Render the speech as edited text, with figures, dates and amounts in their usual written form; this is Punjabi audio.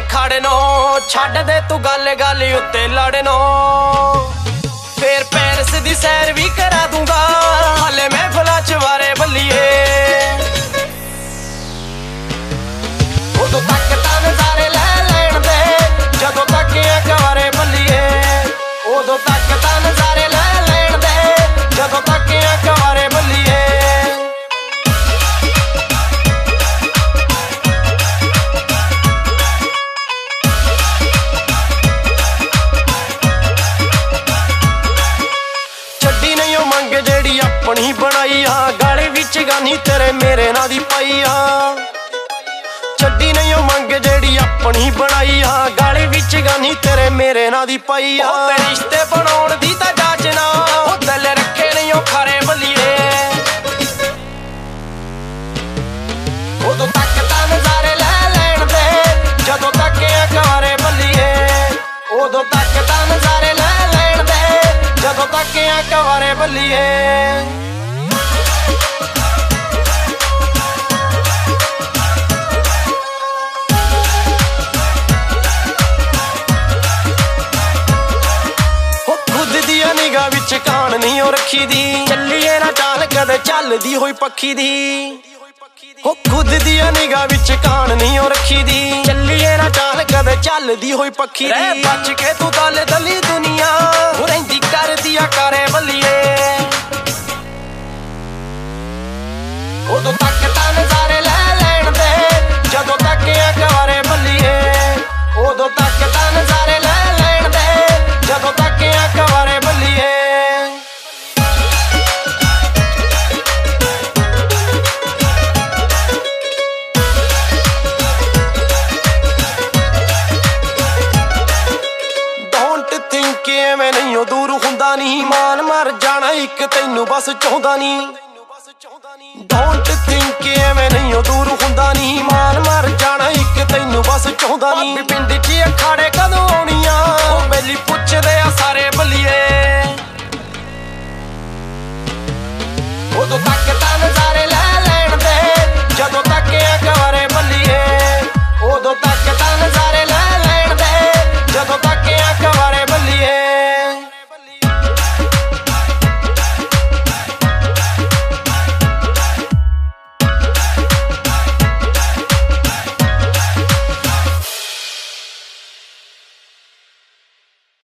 ਅਖਾੜਨੋਂ ਛੱਡ ਦੇ ਤੂੰ ਗੱਲ ਗੱਲ ਉੱਤੇ ਲੜਨੋਂ ਫੇਰ ਪੈਰਿਸ ਦੀ ਸੈਰ ਵੀ ਕਰਾ ਦੂੰਗਾ ਹਾਲੇ ਮਹਿਫਲਾਂ ਚ ਵਾਰੇ ਬੱਲੀਏ ਉਦੋਂ ਤੱਕ ਤਾਂ ਨਜ਼ਾਰੇ ਲੈ ਲੈਣ ਦੇ ਜਦੋਂ ਤੱਕ ਇੱਕ ਵਾਰੇ ਬੱਲੀਏ ਉਦੋਂ ਤੱਕ ਤਾਂ ਨਜ਼ਾਰੇ ਲੈ ਲੈਣ ਦੇ ਜਦੋਂ ਤੱਕ ਇੱਕ ਵਾਰੇ ਬੱਲੀਏ ਮੰਗ ਜਿਹੜੀ ਆਪਣੀ ਬਣਾਈ ਆ ਗਾਲੇ ਵਿੱਚ ਗਾਨੀ ਤੇਰੇ ਮੇਰੇ ਨਾਂ ਦੀ ਪਾਈ ਆ ਛੱਡੀ ਨਹੀਂ ਉਹ ਮੰਗ ਜਿਹੜੀ ਆਪਣੀ ਬਣਾਈ ਆ ਗਾਲੇ ਵਿੱਚ ਗਾਨੀ ਤੇਰੇ ਮੇਰੇ ਨਾਂ ਦੀ ਪਾਈ ਆ ਤੇ ਰਿਸ਼ਤੇ ਬਣਾਉਣ ਦੀ ਤਾਂ ਜਾਚ ਨਾ ਉਹ ਦਿਲ ਰੱਖੇ ਨਹੀਂ ਉਹ ਖਾਰੇ ਬੱਲੀਏ ਉਦੋਂ ਤੱਕ ਤਾਂ ਨਜ਼ਾਰੇ ਲੈ ਲੈਣ ਦੇ ਜਦੋਂ ਤੱਕ ਇੱਕ ਵਾਰੇ ਬੱਲੀਏ ਉਦੋਂ ਤੱਕ ਤਾਂ ਨਜ਼ਾਰੇ ਲੈ ਲੈਣ ਦੇ ਜਦੋਂ ਤੱਕ ਇੱਕ ਵਾਰੇ ਬੱਲੀਏ ਨਿਗਾਹ ਵਿੱਚ ਕਾਣ ਨਹੀਂ ਉਹ ਰੱਖੀ ਦੀ ਚੱਲੀਏ ਨਾ ਚਾਲ ਕਦੇ ਚੱਲਦੀ ਹੋਈ ਪੱਖੀ ਦੀ ਹੋ ਖੁਦ ਦੀ ਨਿਗਾਹ ਵਿੱਚ ਕਾਣ ਨਹੀਂ ਉਹ ਰੱਖੀ ਦੀ ਚੱਲੀਏ ਨਾ ਚਾਲ ਕਦੇ ਚੱਲਦੀ ਹੋਈ ਪੱਖੀ ਦੀ ਬਚ ਕੇ ਤੂੰ ਦਲ ਦਲੀ ਦੁਨੀਆ ਰਹਿੰਦੀ ਕਰਦੀ ਆ ਕਾਰੇ ਬੱਲੀਏ ਉਦੋਂ ਤੱਕ ਤਾਂ ਨਜ਼ਾਰੇ ਲੈ ਲੈਣ ਦੇ ਜਦੋਂ ਤੱਕ ਇੱਕ ਵਾਰੇ ਬੱਲੀਏ ਉਦੋਂ ਤੱਕ ਤਾਂ ਨਜ਼ਾਰੇ ਲੈ ਲੈਣ ਦੇ ਜਦੋਂ ਤੱਕ ਇੱਕ ਵਾਰੇ ਬੱਲੀਏ ਐਵੇਂ ਨਹੀਂ ਉਹ ਦੂਰ ਹੁੰਦਾ ਨਹੀਂ ਮਾਨ ਮਰ ਜਾਣਾ ਇੱਕ ਤੈਨੂੰ ਬਸ ਚਾਹੁੰਦਾ ਨਹੀਂ ਡੋਂਟ ਥਿੰਕ ਐਵੇਂ ਨਹੀਂ ਉਹ ਦੂਰ ਹੁੰਦਾ ਨਹੀਂ ਮਾਨ ਮਰ ਜਾਣਾ ਇੱਕ ਤੈਨੂੰ ਬਸ ਚਾਹੁੰਦਾ ਨਹੀਂ ਪਿੰਡ 'ਚ ਅਖਾੜੇ ਕਦ